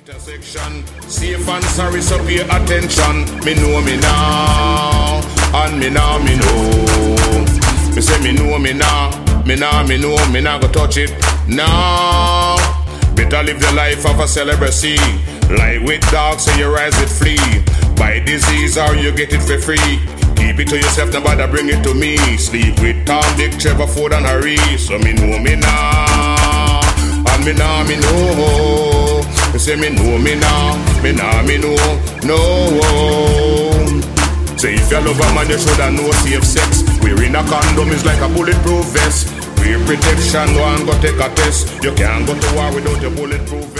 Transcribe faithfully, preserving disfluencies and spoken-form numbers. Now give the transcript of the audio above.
Intersection, safe and sorry, so pay attention. Me know me now, and me now me know. Me say me know me now, me now me know, me now go touch it now. Better live the life of a celebrity. Lie with dogs, so you rise with flea. Buy disease or you get it for free. Keep it to yourself, nobody bring it to me. Sleep with Tom, Dick, Trevor, Ford and Harry. So me know me now, and me now me know. Me say me know me now, me now me know, no. Say if you love a man, you shoulda know safe sex. Wearing a condom is like a bulletproof vest. Wear protection, go and go take a test. You can't go to war without your bulletproof